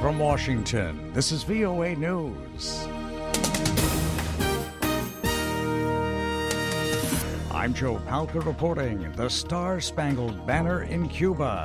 From Washington, this is VOA News. I'm Joe Palca reporting the Star-Spangled Banner in Cuba.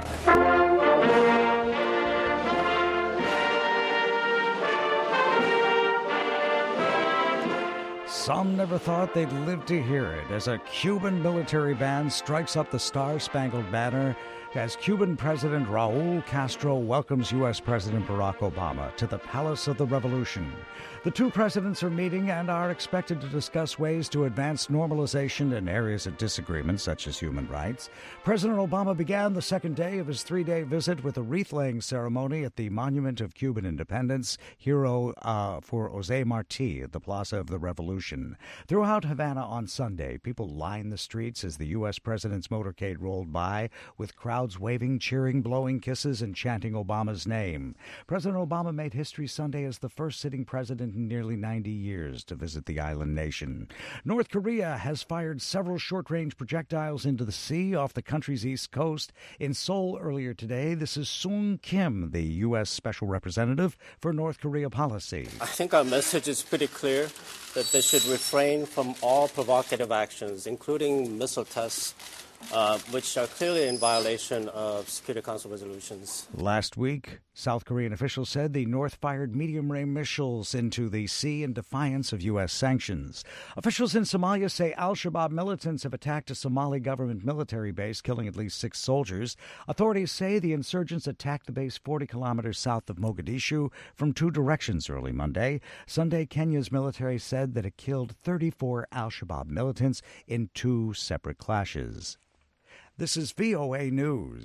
Some never thought they'd live to hear it as a Cuban military band strikes up the Star-Spangled Banner as Cuban President Raul Castro welcomes U.S. President Barack Obama to the Palace of the Revolution. The two presidents are meeting and are expected to discuss ways to advance normalization in areas of disagreement, such as human rights. President Obama began the second day of his three-day visit with a wreath-laying ceremony at the Monument of Cuban Independence, hero for Jose Marti at the Plaza of the Revolution. Throughout Havana on Sunday, people lined the streets as the U.S. president's motorcade rolled by, with crowds waving, cheering, blowing kisses, and chanting Obama's name. President Obama made history Sunday as the first sitting president in nearly 90 years to visit the island nation. North Korea has fired several short-range projectiles into the sea off the country's east coast. In Seoul earlier today, this is Sung Kim, the U.S. Special Representative for North Korea policy. I think our message is pretty clear that they should refrain from all provocative actions, including missile tests, which are clearly in violation of Security Council resolutions. Last week, South Korean officials said the North fired medium-range missiles into the sea in defiance of U.S. sanctions. Officials in Somalia say al-Shabaab militants have attacked a Somali government military base, killing at least 6 soldiers. Authorities say the insurgents attacked the base 40 kilometers south of Mogadishu from 2 directions early Monday. Sunday, Kenya's military said that it killed 34 al-Shabaab militants in 2 separate clashes. This is VOA News.